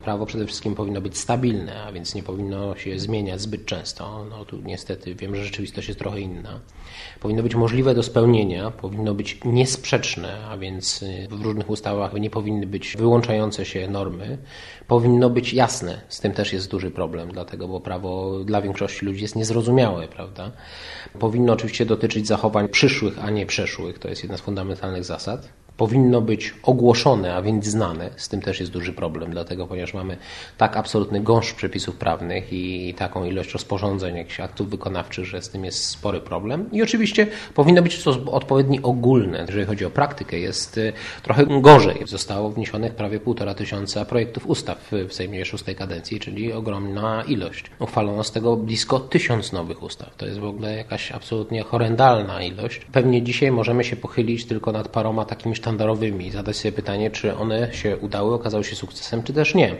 Prawo przede wszystkim powinno być stabilne, a więc nie powinno się zmieniać zbyt często. No tu niestety wiem, że rzeczywistość jest trochę inna. Powinno być możliwe do spełnienia, powinno być niesprzeczne, a więc w różnych ustawach nie powinny być wyłączające się normy. Powinno być jasne, z tym też jest duży problem, dlatego, bo prawo dla większości ludzi jest niezrozumiałe, prawda? Powinno oczywiście dotyczyć zachowań przyszłych, a nie przeszłych, to jest jedna z fundamentalnych zasad. Powinno być ogłoszone, a więc znane. Z tym też jest duży problem, dlatego ponieważ mamy tak absolutny gąszcz przepisów prawnych i taką ilość rozporządzeń, jakichś aktów wykonawczych, że z tym jest spory problem. I oczywiście powinno być to odpowiednio ogólne. Jeżeli chodzi o praktykę, jest trochę gorzej. Zostało wniesionych prawie 1500 projektów ustaw w Sejmie 6. kadencji, czyli ogromna ilość. Uchwalono z tego blisko 1000 nowych ustaw. To jest w ogóle jakaś absolutnie horrendalna ilość. Pewnie dzisiaj możemy się pochylić tylko nad paroma takimi sztandarowymi i zadać sobie pytanie, czy one się udały, okazały się sukcesem, czy też nie.